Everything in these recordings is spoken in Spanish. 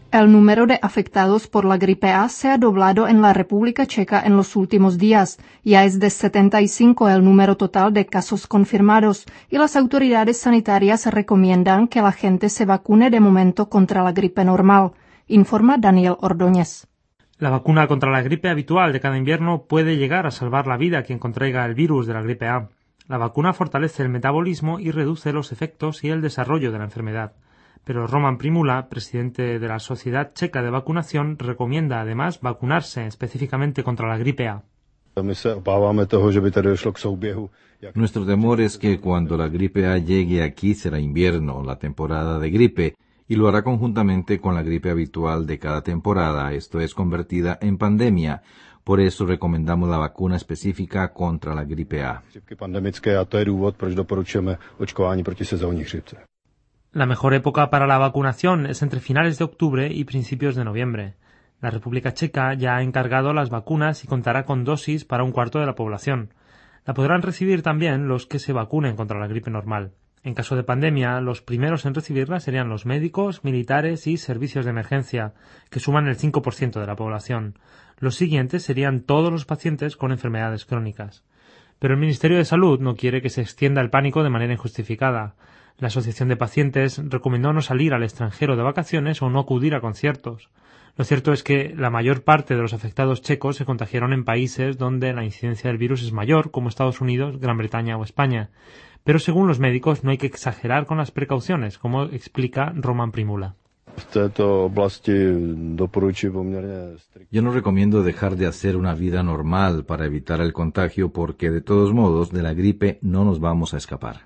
El número de afectados por la gripe A se ha doblado en la República Checa en los últimos días. Ya es de 75 el número total de casos confirmados y las autoridades sanitarias recomiendan que la gente se vacune de momento contra la gripe normal, informa Daniel Ordóñez. La vacuna contra la gripe habitual de cada invierno puede llegar a salvar la vida a quien contraiga el virus de la gripe A. La vacuna fortalece el metabolismo y reduce los efectos y el desarrollo de la enfermedad. Pero Roman Primula, presidente de la Sociedad Checa de Vacunación, recomienda además vacunarse específicamente contra la gripe A. Nuestro temor es que cuando la gripe A llegue aquí será invierno, la temporada de gripe, y lo hará conjuntamente con la gripe habitual de cada temporada, esto es convertida en pandemia. Por eso recomendamos la vacuna específica contra la gripe A. La mejor época para la vacunación es entre finales de octubre y principios de noviembre. La República Checa ya ha encargado las vacunas y contará con dosis para un cuarto de la población. La podrán recibir también los que se vacunen contra la gripe normal. En caso de pandemia, los primeros en recibirla serían los médicos, militares y servicios de emergencia, que suman el 5% de la población. Los siguientes serían todos los pacientes con enfermedades crónicas. Pero el Ministerio de Salud no quiere que se extienda el pánico de manera injustificada. La Asociación de Pacientes recomendó no salir al extranjero de vacaciones o no acudir a conciertos. Lo cierto es que la mayor parte de los afectados checos se contagiaron en países donde la incidencia del virus es mayor, como Estados Unidos, Gran Bretaña o España. Pero según los médicos no hay que exagerar con las precauciones, como explica Roman Primula. Yo no recomiendo dejar de hacer una vida normal para evitar el contagio porque de todos modos de la gripe no nos vamos a escapar.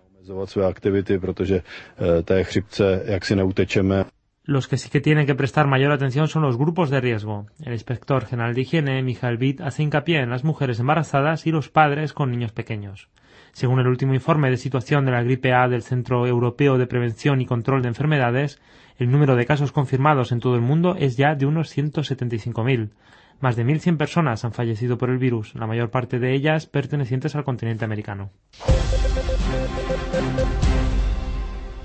Los que sí que tienen que prestar mayor atención son los grupos de riesgo. El inspector general de higiene, Michael Witt, hace hincapié en las mujeres embarazadas y los padres con niños pequeños. Según el último informe de situación de la gripe A del Centro Europeo de Prevención y Control de Enfermedades, el número de casos confirmados en todo el mundo es ya de unos 175.000. Más de 1.100 personas han fallecido por el virus, la mayor parte de ellas pertenecientes al continente americano.